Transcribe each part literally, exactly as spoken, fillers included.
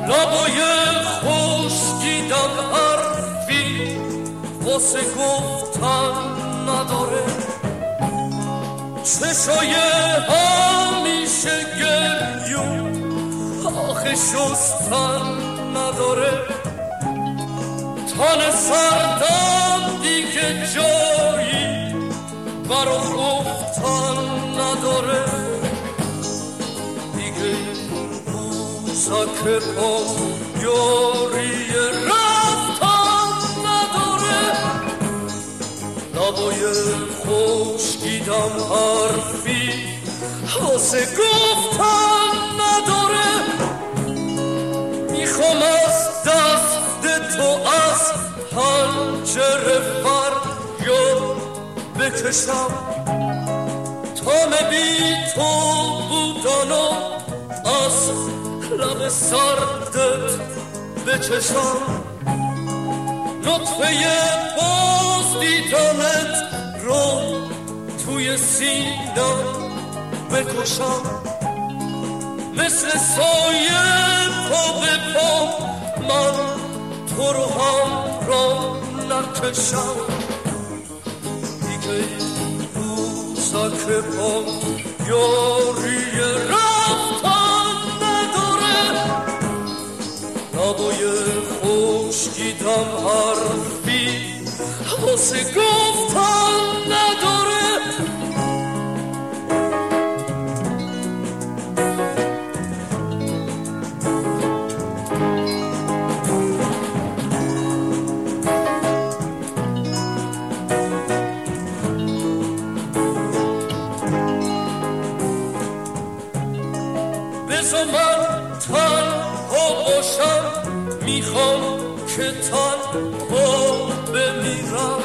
لبای خشکیدم حرفی واسه گفتن نداره، چشای همیشه گریون آخه شستن نداره، تن سردم دیگه جایی برا گفتن نداره، دیگه روزک پا یاری رفتن نداره، لبای خشکیدم حرفی واسه گفتن نداره، میخوام از دست تو از پنجره فریاد بکشم، تا بی تو بودنو از لب سردت بچشم، نطفه باز دیدنت رو توی سینم بکشم، مثل سایه پا به پا من تو رو هم را نکشم، دیگه روزک پا یاری رفتن نداره، لبای خشکیدم حرفی واسه گفتن نداره. بذار من تنها باشم، میخوام که تنها بمیرم،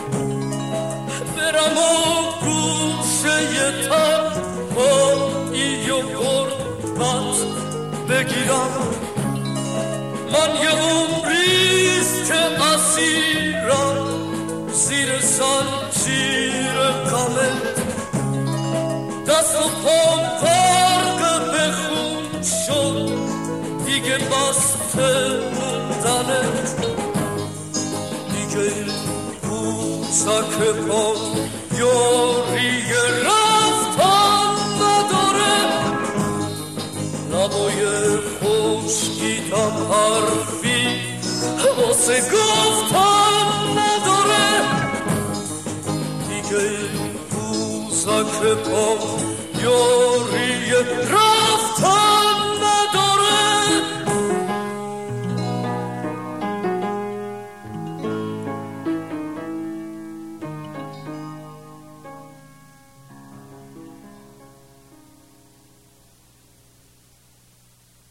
برم و گوشه تنهایی و غربت بگیرم، من یه عمریست که اسیرم زیر زنجیر غمت، دست و پام غرق به خون شد دیگه بسته موندنت، دیگه روزک پا یاری رفتن نداره، لبای خشکیدم حرفی واسه گفتن نداره، دیگه روزک پا یاری رفتن